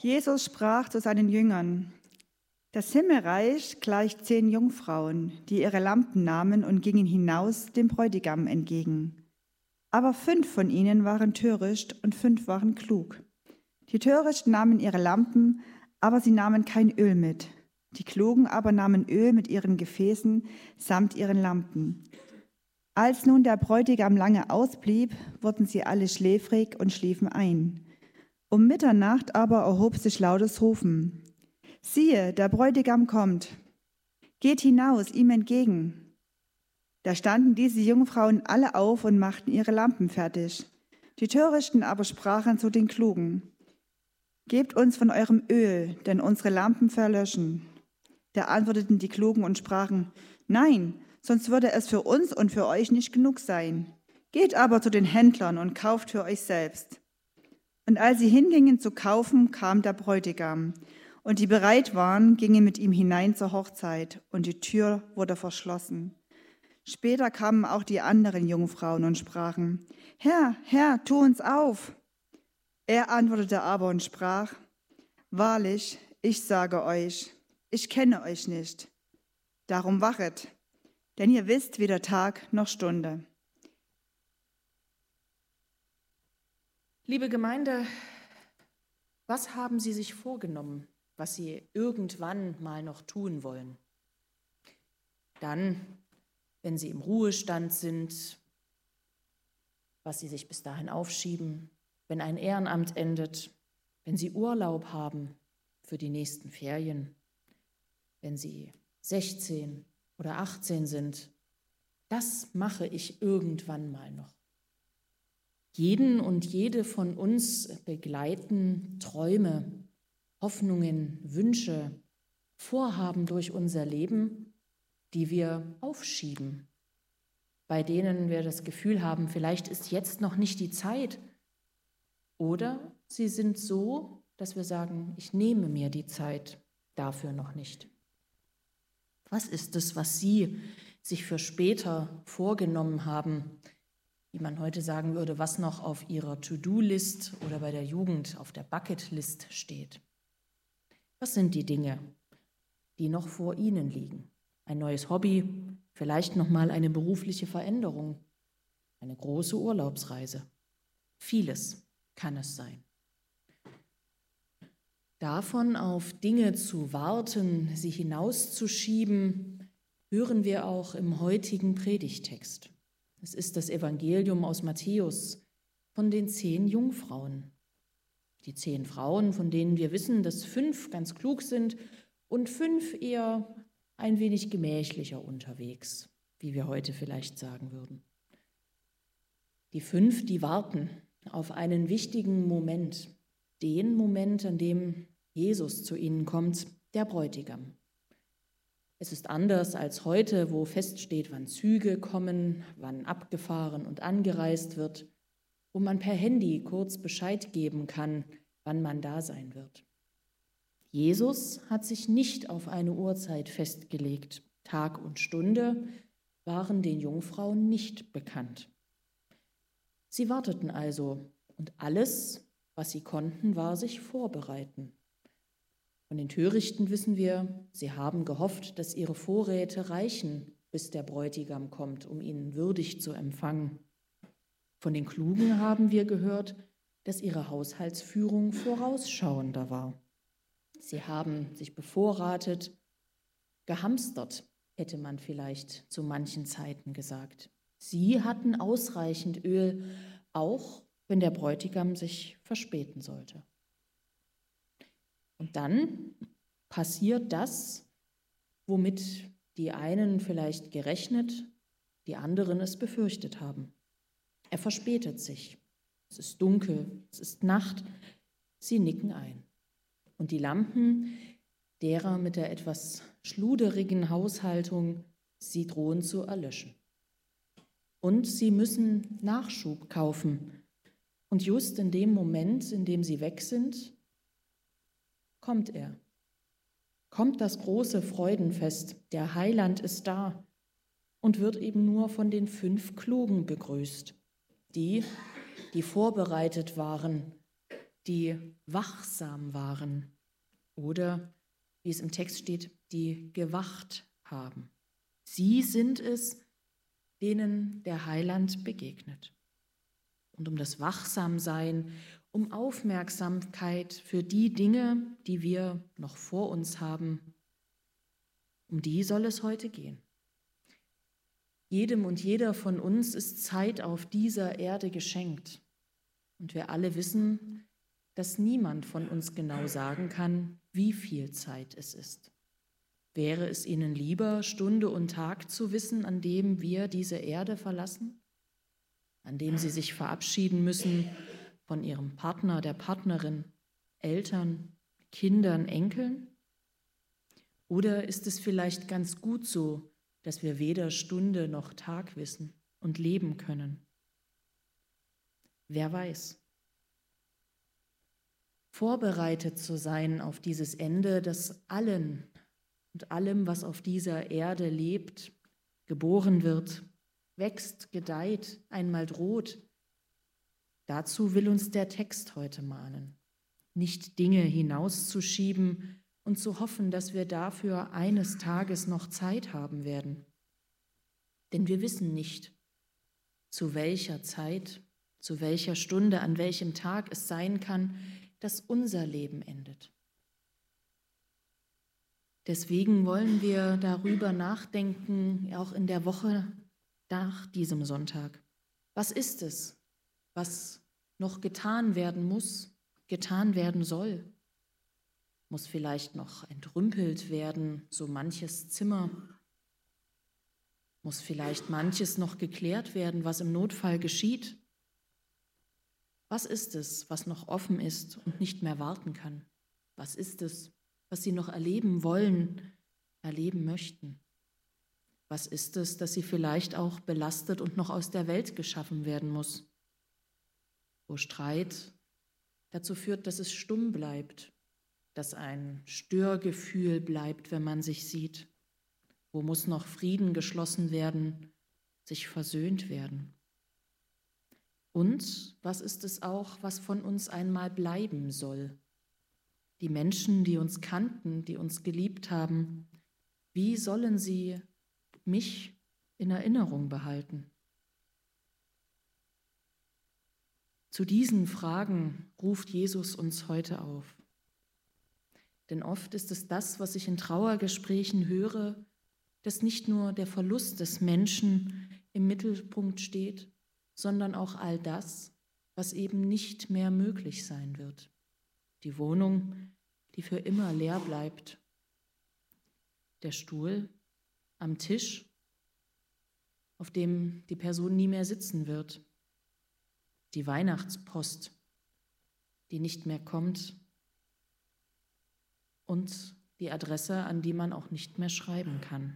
Jesus sprach zu seinen Jüngern: Das Himmelreich gleicht 10 Jungfrauen, die ihre Lampen nahmen und gingen hinaus dem Bräutigam entgegen. Aber 5 von ihnen waren töricht und 5 waren klug. Die Törichten nahmen ihre Lampen, aber sie nahmen kein Öl mit. Die Klugen aber nahmen Öl mit ihren Gefäßen samt ihren Lampen. Als nun der Bräutigam lange ausblieb, wurden sie alle schläfrig und schliefen ein. Um Mitternacht aber erhob sich lautes Rufen: Siehe, der Bräutigam kommt! Geht hinaus ihm entgegen! Da standen diese Jungfrauen alle auf und machten ihre Lampen fertig. Die Törichten aber sprachen zu den Klugen: Gebt uns von eurem Öl, denn unsere Lampen verlöschen. Da antworteten die Klugen und sprachen: Nein, sonst würde es für uns und für euch nicht genug sein. Geht aber zu den Händlern und kauft für euch selbst. Und als sie hingingen zu kaufen, kam der Bräutigam. Und die bereit waren, gingen mit ihm hinein zur Hochzeit, und die Tür wurde verschlossen. Später kamen auch die anderen Jungfrauen und sprachen: Herr, Herr, tu uns auf! Er antwortete aber und sprach: Wahrlich, ich sage euch, ich kenne euch nicht. Darum wachet, denn ihr wisst weder Tag noch Stunde. Liebe Gemeinde, was haben Sie sich vorgenommen, was Sie irgendwann mal noch tun wollen? Dann, wenn Sie im Ruhestand sind, was Sie sich bis dahin aufschieben, wenn ein Ehrenamt endet, wenn Sie Urlaub haben für die nächsten Ferien, wenn Sie 16 oder 18 sind, das mache ich irgendwann mal noch. Jeden und jede von uns begleiten Träume, Hoffnungen, Wünsche, Vorhaben durch unser Leben, die wir aufschieben, bei denen wir das Gefühl haben, vielleicht ist jetzt noch nicht die Zeit. Oder sie sind so, dass wir sagen, ich nehme mir die Zeit dafür noch nicht. Was ist es, was Sie sich für später vorgenommen haben, wie man heute sagen würde, was noch auf Ihrer To-Do-List oder bei der Jugend auf der Bucket-List steht? Was sind die Dinge, die noch vor Ihnen liegen? Ein neues Hobby, vielleicht nochmal eine berufliche Veränderung, eine große Urlaubsreise. Vieles kann es sein. Davon auf Dinge zu warten, sie hinauszuschieben, hören wir auch im heutigen Predigtext. Es ist das Evangelium aus Matthäus von den 10 Jungfrauen. Die 10 Frauen, von denen wir wissen, dass 5 ganz klug sind und 5 eher ein wenig gemächlicher unterwegs, wie wir heute vielleicht sagen würden. Die 5, die warten auf einen wichtigen Moment, den Moment, an dem Jesus zu ihnen kommt, der Bräutigam. Es ist anders als heute, wo feststeht, wann Züge kommen, wann abgefahren und angereist wird, wo man per Handy kurz Bescheid geben kann, wann man da sein wird. Jesus hat sich nicht auf eine Uhrzeit festgelegt. Tag und Stunde waren den Jungfrauen nicht bekannt. Sie warteten also, und alles, was sie konnten, war sich vorbereiten. Von den Törichten wissen wir, sie haben gehofft, dass ihre Vorräte reichen, bis der Bräutigam kommt, um ihn würdig zu empfangen. Von den Klugen haben wir gehört, dass ihre Haushaltsführung vorausschauender war. Sie haben sich bevorratet, gehamstert, hätte man vielleicht zu manchen Zeiten gesagt. Sie hatten ausreichend Öl, auch wenn der Bräutigam sich verspäten sollte. Und dann passiert das, womit die einen vielleicht gerechnet, die anderen es befürchtet haben. Er verspätet sich. Es ist dunkel, es ist Nacht. Sie nicken ein. Und die Lampen derer mit der etwas schluderigen Haushaltung, sie drohen zu erlöschen. Und sie müssen Nachschub kaufen. Und just in dem Moment, in dem sie weg sind, kommt er. Kommt das große Freudenfest, der Heiland ist da und wird eben nur von den 5 Klugen begrüßt, die vorbereitet waren, die wachsam waren oder, wie es im Text steht, die gewacht haben. Sie sind es, denen der Heiland begegnet. Und um das Wachsamsein, um Aufmerksamkeit für die Dinge, die wir noch vor uns haben, um die soll es heute gehen. Jedem und jeder von uns ist Zeit auf dieser Erde geschenkt. Und wir alle wissen, dass niemand von uns genau sagen kann, wie viel Zeit es ist. Wäre es Ihnen lieber, Stunde und Tag zu wissen, an dem wir diese Erde verlassen? An dem Sie sich verabschieden müssen von Ihrem Partner, der Partnerin, Eltern, Kindern, Enkeln? Oder ist es vielleicht ganz gut so, dass wir weder Stunde noch Tag wissen und leben können? Wer weiß? Vorbereitet zu sein auf dieses Ende, das allen und allem, was auf dieser Erde lebt, geboren wird, wächst, gedeiht, einmal droht. Dazu will uns der Text heute mahnen. Nicht Dinge hinauszuschieben und zu hoffen, dass wir dafür eines Tages noch Zeit haben werden. Denn wir wissen nicht, zu welcher Zeit, zu welcher Stunde, an welchem Tag es sein kann, dass unser Leben endet. Deswegen wollen wir darüber nachdenken, auch in der Woche nach diesem Sonntag. Was ist es, was noch getan werden muss, getan werden soll? Muss vielleicht noch entrümpelt werden, so manches Zimmer? Muss vielleicht manches noch geklärt werden, was im Notfall geschieht? Was ist es, was noch offen ist und nicht mehr warten kann? Was ist es, was Sie noch erleben wollen, erleben möchten? Was ist es, dass Sie vielleicht auch belastet und noch aus der Welt geschaffen werden muss? Wo Streit dazu führt, dass es stumm bleibt, dass ein Störgefühl bleibt, wenn man sich sieht? Wo muss noch Frieden geschlossen werden, sich versöhnt werden? Und was ist es auch, was von uns einmal bleiben soll? Die Menschen, die uns kannten, die uns geliebt haben, wie sollen sie mich in Erinnerung behalten? Zu diesen Fragen ruft Jesus uns heute auf. Denn oft ist es das, was ich in Trauergesprächen höre, dass nicht nur der Verlust des Menschen im Mittelpunkt steht, sondern auch all das, was eben nicht mehr möglich sein wird. Die Wohnung, die für immer leer bleibt. Der Stuhl am Tisch, auf dem die Person nie mehr sitzen wird. Die Weihnachtspost, die nicht mehr kommt. Und die Adresse, an die man auch nicht mehr schreiben kann.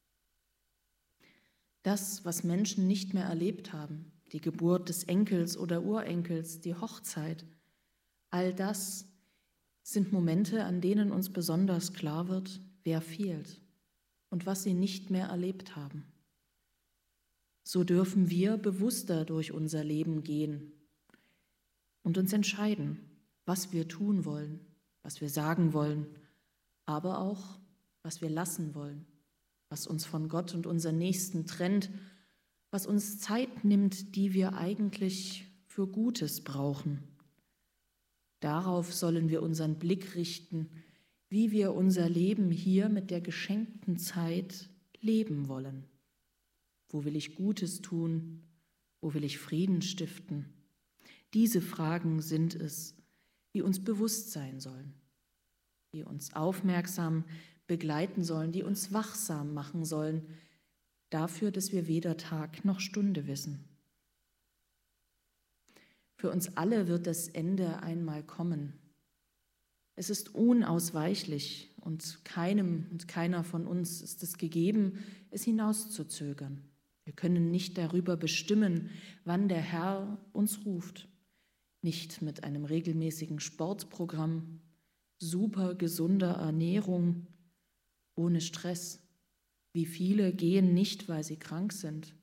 Das, was Menschen nicht mehr erlebt haben, die Geburt des Enkels oder Urenkels, die Hochzeit, all das sind Momente, an denen uns besonders klar wird, wer fehlt und was sie nicht mehr erlebt haben. So dürfen wir bewusster durch unser Leben gehen und uns entscheiden, was wir tun wollen, was wir sagen wollen, aber auch, was wir lassen wollen, was uns von Gott und unseren Nächsten trennt, was uns Zeit nimmt, die wir eigentlich für Gutes brauchen. Darauf sollen wir unseren Blick richten, wie wir unser Leben hier mit der geschenkten Zeit leben wollen. Wo will ich Gutes tun? Wo will ich Frieden stiften? Diese Fragen sind es, die uns bewusst sein sollen, die uns aufmerksam begleiten sollen, die uns wachsam machen sollen, dafür, dass wir weder Tag noch Stunde wissen. Für uns alle wird das Ende einmal kommen. Es ist unausweichlich und keinem und keiner von uns ist es gegeben, es hinauszuzögern. Wir können nicht darüber bestimmen, wann der Herr uns ruft. Nicht mit einem regelmäßigen Sportprogramm, super gesunder Ernährung, ohne Stress. Wie viele gehen nicht, weil sie krank sind,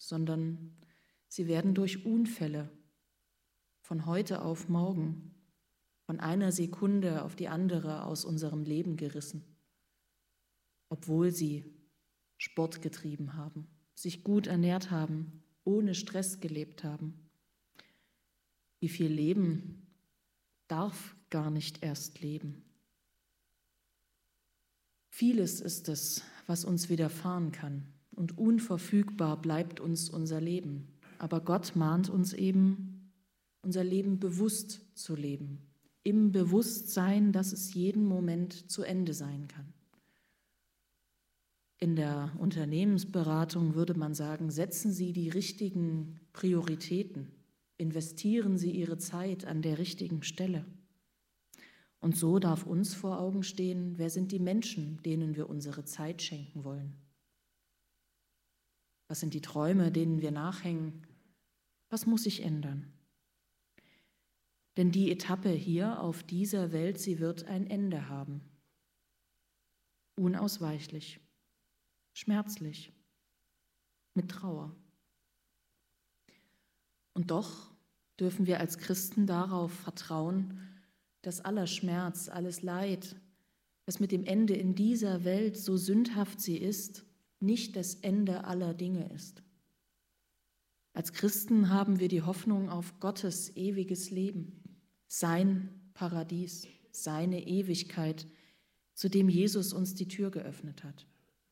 sondern sie werden durch Unfälle von heute auf morgen von einer Sekunde auf die andere aus unserem Leben gerissen, obwohl sie Sport getrieben haben, sich gut ernährt haben, ohne Stress gelebt haben. Wie viel Leben darf gar nicht erst leben? Vieles ist es, was uns widerfahren kann, und unverfügbar bleibt uns unser Leben. Aber Gott mahnt uns eben, unser Leben bewusst zu leben, im Bewusstsein, dass es jeden Moment zu Ende sein kann. In der Unternehmensberatung würde man sagen, setzen Sie die richtigen Prioritäten, investieren Sie Ihre Zeit an der richtigen Stelle. Und so darf uns vor Augen stehen, wer sind die Menschen, denen wir unsere Zeit schenken wollen? Was sind die Träume, denen wir nachhängen? Was muss sich ändern? Denn die Etappe hier auf dieser Welt, sie wird ein Ende haben. Unausweichlich, schmerzlich, mit Trauer. Und doch dürfen wir als Christen darauf vertrauen, dass aller Schmerz, alles Leid, das mit dem Ende in dieser Welt, so sündhaft sie ist, nicht das Ende aller Dinge ist. Als Christen haben wir die Hoffnung auf Gottes ewiges Leben, sein Paradies, seine Ewigkeit, zu dem Jesus uns die Tür geöffnet hat.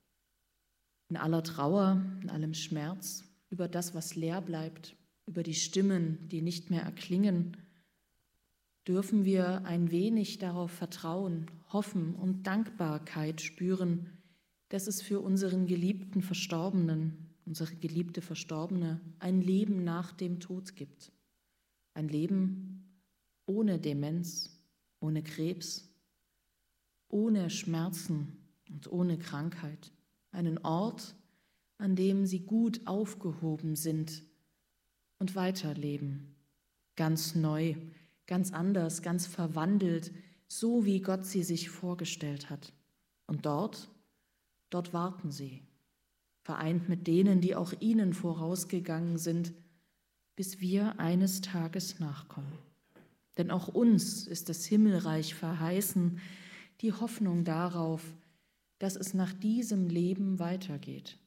In aller Trauer, in allem Schmerz, über das, was leer bleibt, über die Stimmen, die nicht mehr erklingen, dürfen wir ein wenig darauf vertrauen, hoffen und Dankbarkeit spüren, dass es für unseren geliebten Verstorbenen, unsere geliebte Verstorbene, ein Leben nach dem Tod gibt. Ein Leben ohne Demenz, ohne Krebs, ohne Schmerzen und ohne Krankheit. Einen Ort, an dem sie gut aufgehoben sind und weiterleben. Ganz neu, ganz anders, ganz verwandelt, so wie Gott sie sich vorgestellt hat. Und dort warten sie, vereint mit denen, die auch ihnen vorausgegangen sind, bis wir eines Tages nachkommen. Denn auch uns ist das Himmelreich verheißen, die Hoffnung darauf, dass es nach diesem Leben weitergeht.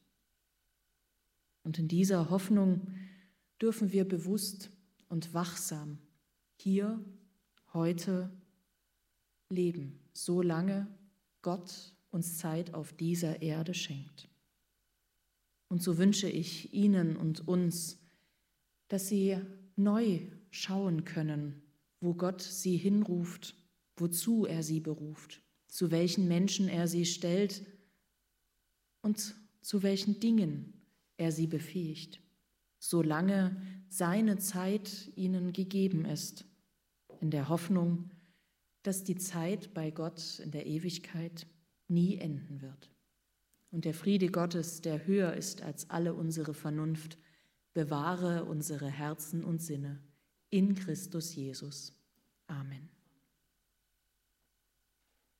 Und in dieser Hoffnung dürfen wir bewusst und wachsam hier, heute leben, solange Gott uns Zeit auf dieser Erde schenkt. Und so wünsche ich Ihnen und uns, dass Sie neu schauen können, wo Gott Sie hinruft, wozu er Sie beruft, zu welchen Menschen er Sie stellt und zu welchen Dingen er Sie befähigt, solange seine Zeit Ihnen gegeben ist, in der Hoffnung, dass die Zeit bei Gott in der Ewigkeit nie enden wird. Und der Friede Gottes, der höher ist als alle unsere Vernunft, bewahre unsere Herzen und Sinne in Christus Jesus. Amen.